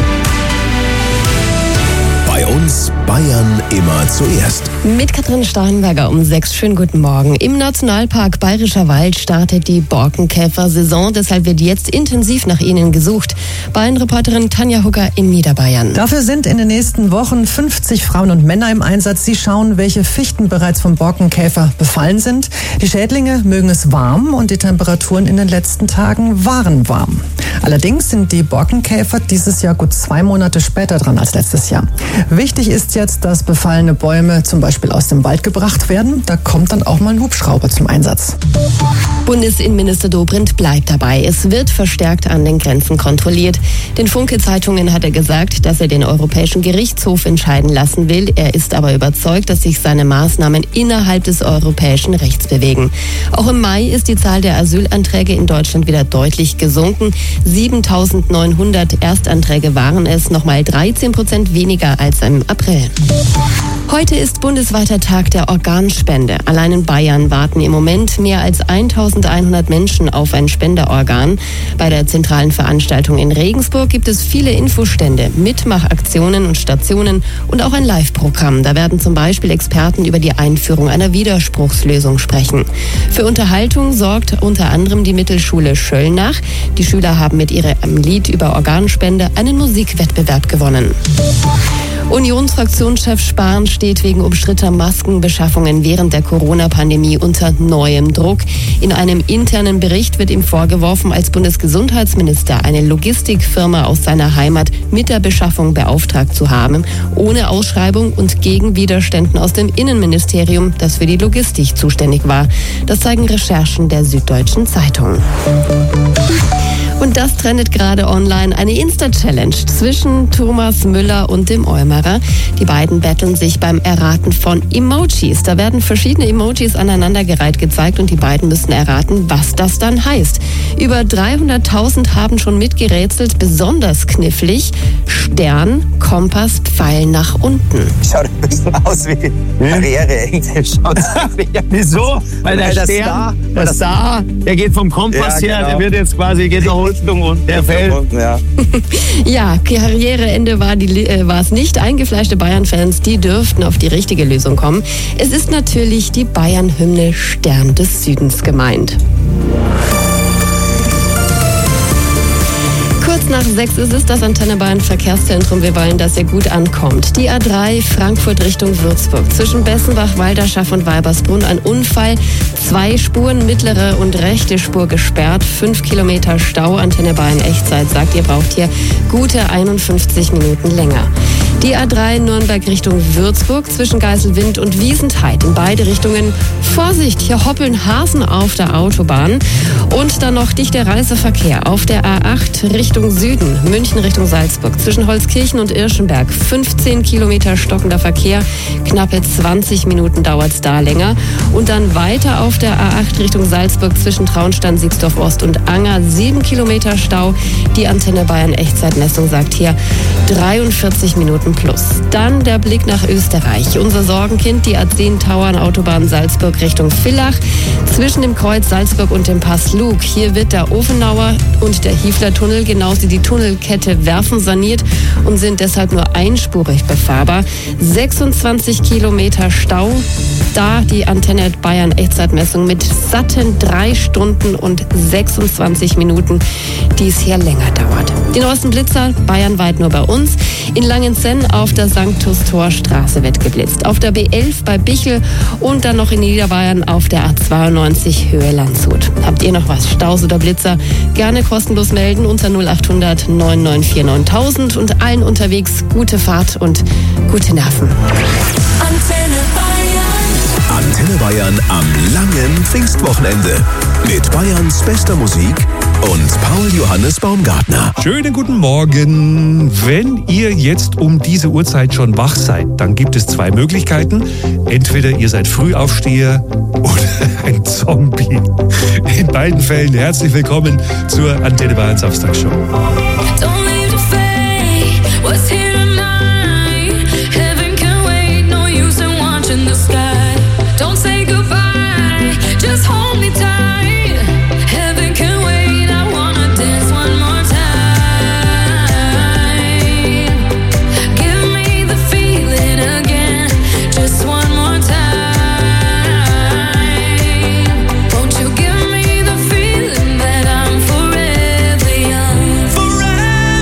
Bei uns Bayern immer zuerst. Mit Katrin Starnberger um 6. Schönen guten Morgen. Im Nationalpark Bayerischer Wald startet die Borkenkäfer-Saison. Deshalb wird jetzt intensiv nach ihnen gesucht. Bayern-Reporterin Tanja Hugger in Niederbayern. Dafür sind in den nächsten Wochen 50 Frauen und Männer im Einsatz. Sie schauen, welche Fichten bereits vom Borkenkäfer befallen sind. Die Schädlinge mögen es warm und die Temperaturen in den letzten Tagen waren warm. Allerdings sind die Borkenkäfer dieses Jahr gut 2 Monate später dran als letztes Jahr. Wichtig ist jetzt, dass befallene Bäume zum Beispiel aus dem Wald gebracht werden. Da kommt dann auch mal ein Hubschrauber zum Einsatz. Bundesinnenminister Dobrindt bleibt dabei. Es wird verstärkt an den Grenzen kontrolliert. Den Funke-Zeitungen hat er gesagt, dass er den Europäischen Gerichtshof entscheiden lassen will. Er ist aber überzeugt, dass sich seine Maßnahmen innerhalb des europäischen Rechts bewegen. Auch im Mai ist die Zahl der Asylanträge in Deutschland wieder deutlich gesunken. 7.900 Erstanträge waren es, nochmal 13% weniger als im April. Heute ist bundesweiter Tag der Organspende. Allein in Bayern warten im Moment mehr als 1.100 Menschen auf ein Spenderorgan. Bei der zentralen Veranstaltung in Regensburg gibt es viele Infostände, Mitmachaktionen und Stationen und auch ein Live-Programm. Da werden zum Beispiel Experten über die Einführung einer Widerspruchslösung sprechen. Für Unterhaltung sorgt unter anderem die Mittelschule Schöllnach. Die Schüler haben mit ihrem Lied über Organspende einen Musikwettbewerb gewonnen. Unionsfraktionschef Spahn steht wegen umstrittener Maskenbeschaffungen während der Corona-Pandemie unter neuem Druck. In einem internen Bericht wird ihm vorgeworfen, als Bundesgesundheitsminister eine Logistikfirma aus seiner Heimat mit der Beschaffung beauftragt zu haben, ohne Ausschreibung und gegen Widerständen aus dem Innenministerium, das für die Logistik zuständig war. Das zeigen Recherchen der Süddeutschen Zeitung. Und das trendet gerade online, eine Insta-Challenge zwischen Thomas Müller und dem Eumerer. Die beiden betteln sich beim Erraten von Emojis. Da werden verschiedene Emojis aneinandergereiht gezeigt und die beiden müssen erraten, was das dann heißt. Über 300.000 haben schon mitgerätselt, besonders knifflig. Stern, Kompass, Pfeil nach unten. Schaut ein bisschen aus wie Karriere. Wieso? Weil der Stern, der Star, der geht vom Kompass her, der wird jetzt quasi, geht nach unten und der fällt. Ja, Karriereende war es nicht. Eingefleischte Bayern-Fans, die dürften auf die richtige Lösung kommen. Es ist natürlich die Bayern-Hymne Stern des Südens gemeint. Kurz nach 6 ist es das Antenne Bayern Verkehrszentrum. Wir wollen, dass ihr gut ankommt. Die A3 Frankfurt Richtung Würzburg. Zwischen Bessenbach, Walderschaff und Weibersbrunn ein Unfall. 2 Spuren, mittlere und rechte Spur gesperrt. 5 Kilometer Stau. Antenne Bayern Echtzeit sagt, ihr braucht hier gute 51 Minuten länger. Die A3 Nürnberg Richtung Würzburg zwischen Geiselwind und Wiesentheit. In beide Richtungen Vorsicht, hier hoppeln Hasen auf der Autobahn. Und dann noch dichter Reiseverkehr auf der A8 Richtung Süden, München Richtung Salzburg. Zwischen Holzkirchen und Irschenberg 15 Kilometer stockender Verkehr. Knappe 20 Minuten dauert es da länger. Und dann weiter auf der A8 Richtung Salzburg zwischen Traunstein, Siegsdorf Ost und Anger 7 Kilometer Stau. Die Antenne Bayern Echtzeitmessung sagt hier 43 Minuten plus. Dann der Blick nach Österreich. Unser Sorgenkind, die A10 Tauern Autobahn Salzburg Richtung Villach. Zwischen dem Kreuz Salzburg und dem Pass Lug. Hier wird der Ofenauer und der Hiefler-Tunnel genauso die Tunnelkette Werfen saniert und sind deshalb nur einspurig befahrbar. 26 Kilometer Stau. Da die Antenne Bayern Echtzeitmessung mit satten 3 Stunden und 26 Minuten, die es hier länger dauert. Die neuesten Blitzer bayernweit nur bei uns. In Langenzenn auf der Sanctus-Tor-Straße wird geblitzt. Auf der B11 bei Bichel und dann noch in Niederbayern auf der A92 Höhe Landshut. Habt ihr noch was? Staus oder Blitzer? Gerne kostenlos melden unter 0800 994 9000 und allen unterwegs gute Fahrt und gute Nerven. Antenne Bayern am langen Pfingstwochenende. Mit Bayerns bester Musik und Paul Johannes Baumgartner. Schönen guten Morgen. Wenn ihr jetzt um diese Uhrzeit schon wach seid, dann gibt es 2 Möglichkeiten. Entweder ihr seid Frühaufsteher oder ein Zombie. In beiden Fällen herzlich willkommen zur Antenne Bayern Samstagshow. Don't leave the fate, what's here tonight? Heaven can wait, no use in watching the sky. Don't say goodbye, just hold me tight. Heaven can wait, I wanna dance one more time. Give me the feeling again, just one more time. Won't you give me the feeling that I'm forever young? Forever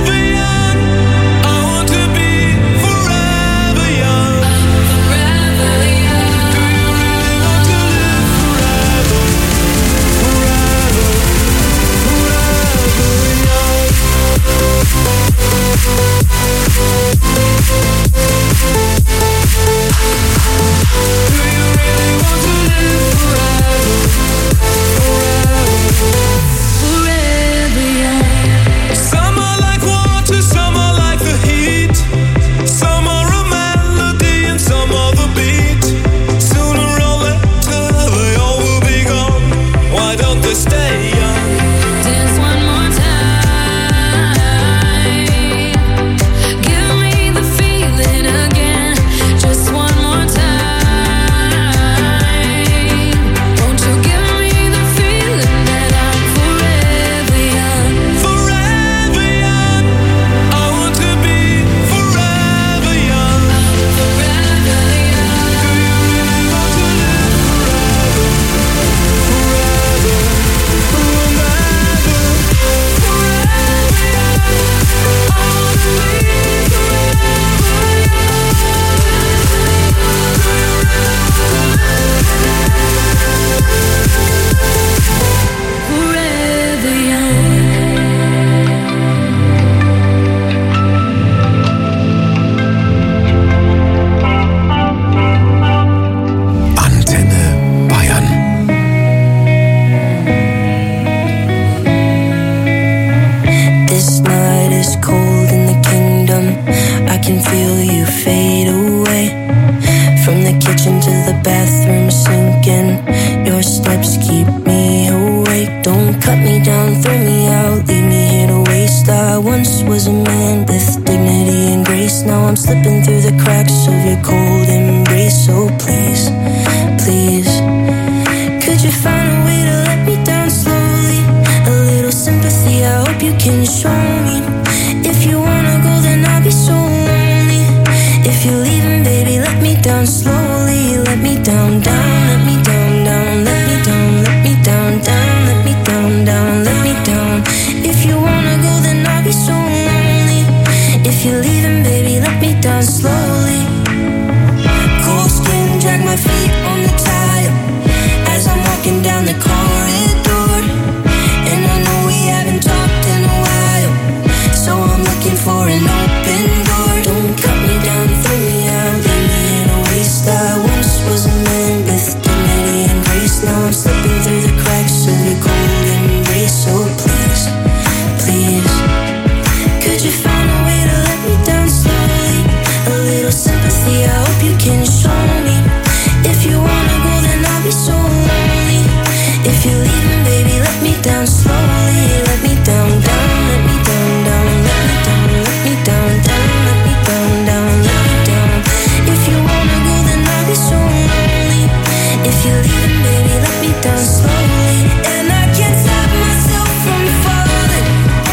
Could you find a way to let me down slowly? A little sympathy, I hope you can show me. If you wanna go, then I'll be so lonely. If you're leaving, baby, let me down slowly. Let me down, down, let me down, down, let me down, let me down, down, let me down, down, let me down. If you wanna go, then I'll be so lonely. If you're leaving, baby, let me down slowly. Cold skin, drag my feet on the tile as I'm walking down the corridor. And I know we haven't talked in a while, so I'm looking for an open door. Don't cut me down, throw me out, leave me in a waste. I once was a man with dignity and grace. Now I'm slipping through the cracks of your cold embrace. So please, please, could you find a way to let me down slowly? A little sympathy, I hope you can show me. If you wanna go, then I'll be so lonely. If you're leaving, baby, let me down slowly. Let me down, down, let me down, down, let me down, let me down, down, let me down, down, let me down. If you wanna go, then I'll be so lonely. If you're leaving, baby, let me down slowly. And I can't stop myself from falling.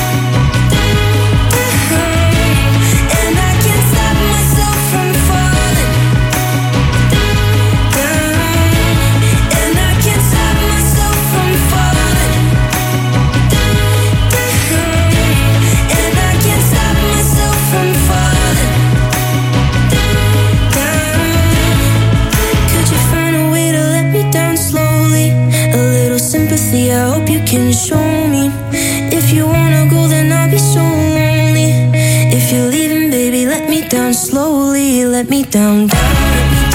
And I can't stop myself from falling. And I can't stop myself from falling. And I can't stop myself from falling. Could you find a way to let me down slowly? A little sympathy, I hope you can show me. If you wanna go, then I'll be so lonely. If you're leaving, baby, let me down slowly. Let me down, down.